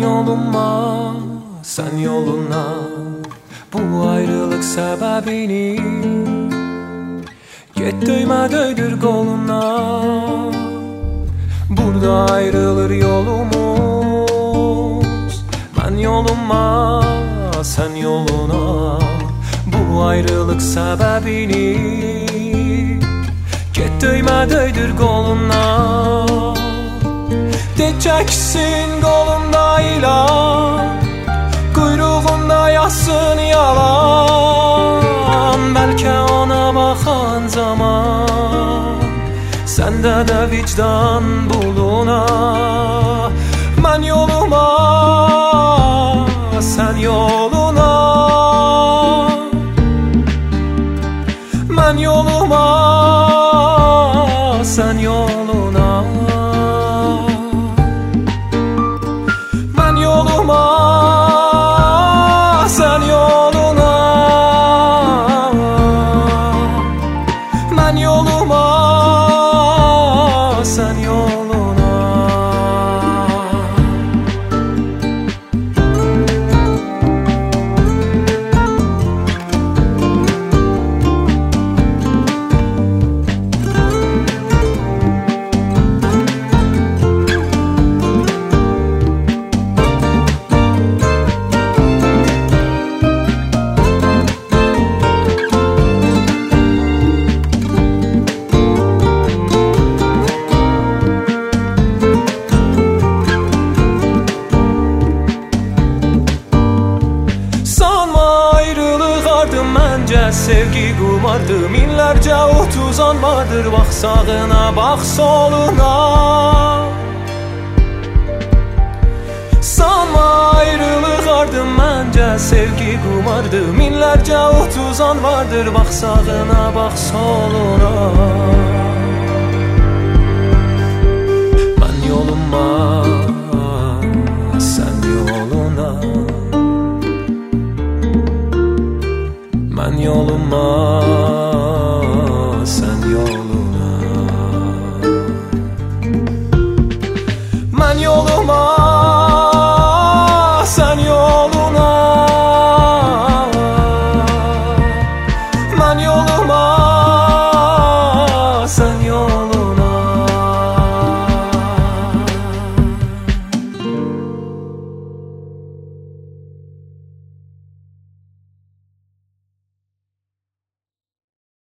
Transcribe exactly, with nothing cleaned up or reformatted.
yoluma, sen yoluna. Bu ayrılık sebebini get döyme döydür koluna. Burada ayrılır yolumuz. Ben yoluma, sen yoluna. Bu ayrılık sebebini get döyme döydür koluna. Diyeceksin kolumda ilan, kuyruğunda yazsın yalan. Belki ona bakan zaman sende de vicdan buluna. Ben yoluma, sen yoluna. Ben yoluma, sen yoluna. Ben yoluma, sen yoluna. Ben yoluma, sen yoluna. Sevgi kumardı, minlerce otuzan vardır. Bak sağına, bak soluna. Sanma ayrılık ardım bence. Sevgi kumardı, minlerce otuzan vardır. Bak sağına, bak soluna. Ben yoluma, sen yoluna. Ben yoluma, sen yoluna. Ben yoluma, sen yoluna. Ben yoluma.